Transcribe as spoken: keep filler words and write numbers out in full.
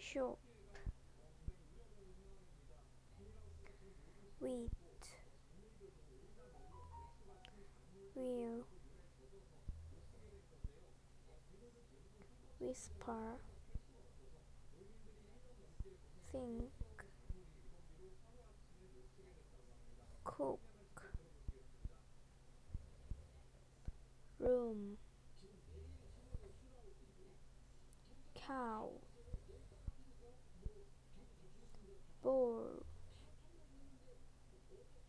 shop, wheat, wheel, whisper, think, cook, room, cow,